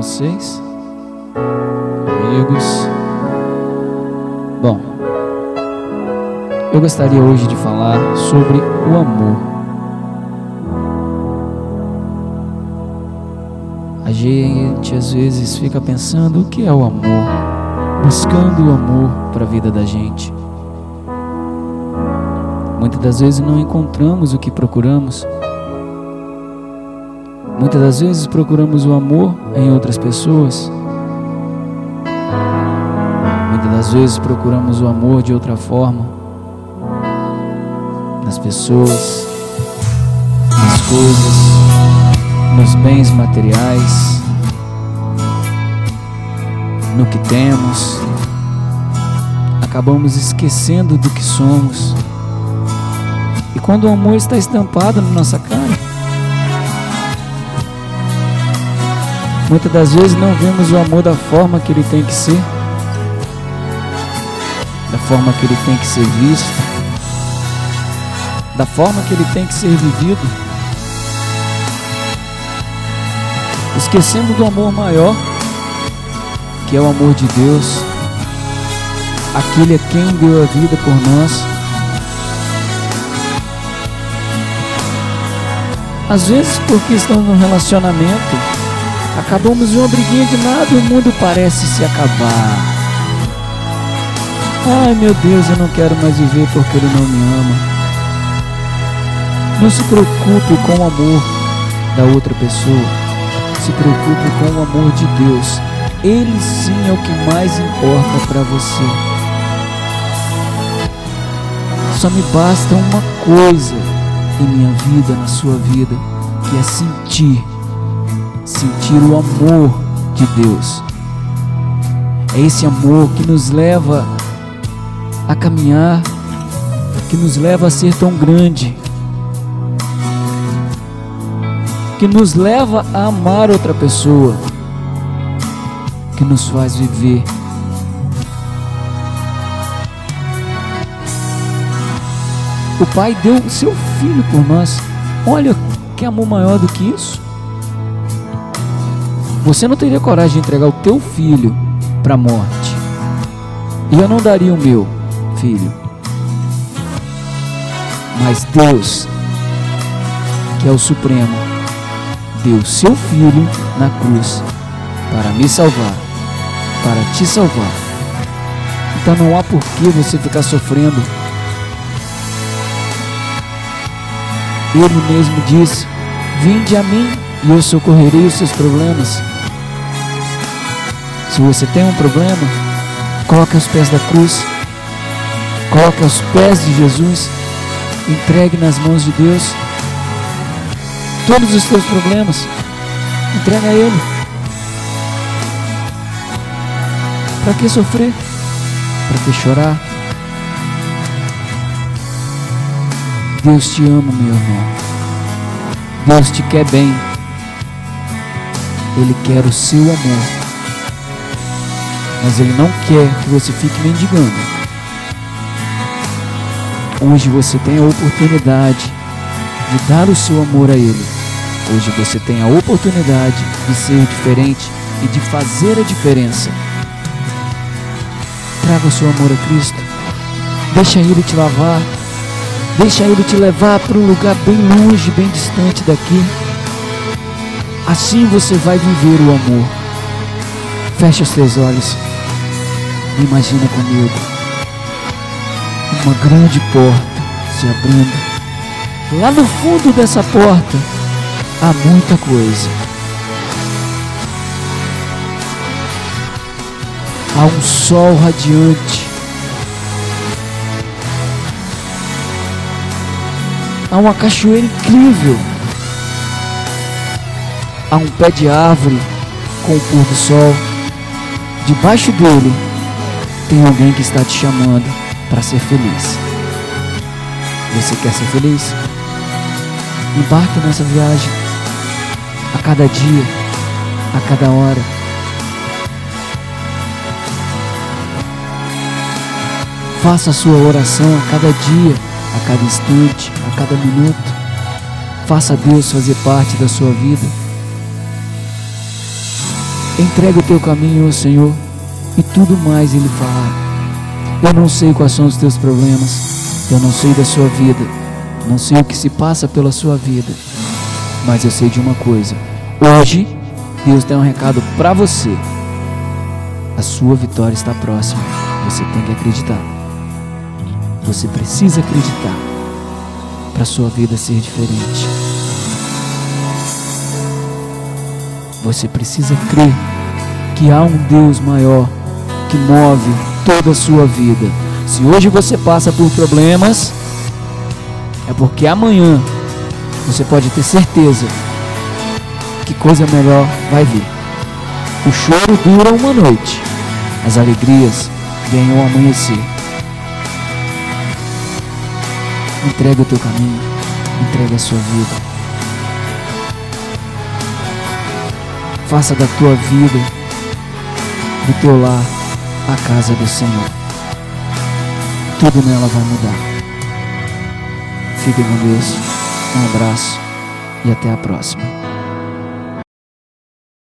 vocês, amigos? Bom, eu gostaria hoje de falar sobre o amor. A gente às vezes fica pensando o que é o amor, buscando o amor para a vida da gente. Muitas das vezes não encontramos o que procuramos. Muitas das vezes procuramos o amor em outras pessoas. Muitas das vezes procuramos o amor de outra forma, nas pessoas, nas coisas, nos bens materiais, no que temos. Acabamos esquecendo do que somos. E quando o amor está estampado na nossa cara, muitas das vezes não vemos o amor da forma que ele tem que ser, da forma que ele tem que ser visto, da forma que ele tem que ser vivido, esquecendo do amor maior, que é o amor de Deus, aquele a quem deu a vida por nós. Às vezes, porque estamos num relacionamento, acabamos em uma briguinha de nada e o mundo parece se acabar. Ai meu Deus, eu não quero mais viver porque ele não me ama. Não se preocupe com o amor da outra pessoa. Se preocupe com o amor de Deus. Ele sim é o que mais importa para você. Só me basta uma coisa em minha vida, na sua vida, que é sentir o amor de Deus. É esse amor que nos leva a caminhar, que nos leva a ser tão grande, que nos leva a amar outra pessoa, que nos faz viver. O Pai deu o seu Filho por nós. Olha que amor maior do que isso. Você não teria coragem de entregar o teu filho para a morte. E eu não daria o meu filho. Mas Deus, que é o Supremo, deu o seu filho na cruz para me salvar, para te salvar. Então não há por que você ficar sofrendo. Ele mesmo disse: vinde a mim e eu socorrerei os seus problemas. Se você tem um problema, coloque aos pés da cruz, coloque aos pés de Jesus, entregue nas mãos de Deus todos os teus problemas, entrega a Ele. Para que sofrer? Para que chorar? Deus te ama, meu irmão. Deus te quer bem. Ele quer o seu amor. Mas Ele não quer que você fique mendigando. Hoje você tem a oportunidade de dar o seu amor a Ele. Hoje você tem a oportunidade de ser diferente e de fazer a diferença. Traga o seu amor a Cristo. Deixa Ele te lavar. Deixa Ele te levar para um lugar bem longe, bem distante daqui. Assim você vai viver o amor. Feche os teus olhos. Imagina comigo uma grande porta se abrindo. Lá no fundo dessa porta há muita coisa. Há um sol radiante. Há uma cachoeira incrível. Há um pé de árvore com o pôr do sol. Debaixo dele tem alguém que está te chamando para ser feliz. Você quer ser feliz? Embarque nessa viagem. A cada dia, a cada hora. Faça a sua oração a cada dia, a cada instante, a cada minuto. Faça Deus fazer parte da sua vida. Entrega o teu caminho ao Senhor e tudo mais Ele fará. Eu não sei quais são os teus problemas, eu não sei da sua vida, não sei o que se passa pela sua vida, mas eu sei de uma coisa: hoje Deus tem um recado para você. A sua vitória está próxima. Você tem que acreditar. Você precisa acreditar para a sua vida ser diferente. Você precisa crer que há um Deus maior que move toda a sua vida. Se hoje você passa por problemas, é porque amanhã você pode ter certeza que coisa melhor vai vir. O choro dura uma noite, as alegrias vêm ao amanhecer. Entrega o teu caminho, entrega a sua vida. Faça da tua vida, do teu lar, a casa do Senhor. Tudo nela vai mudar. Fique com Deus, um abraço e até a próxima.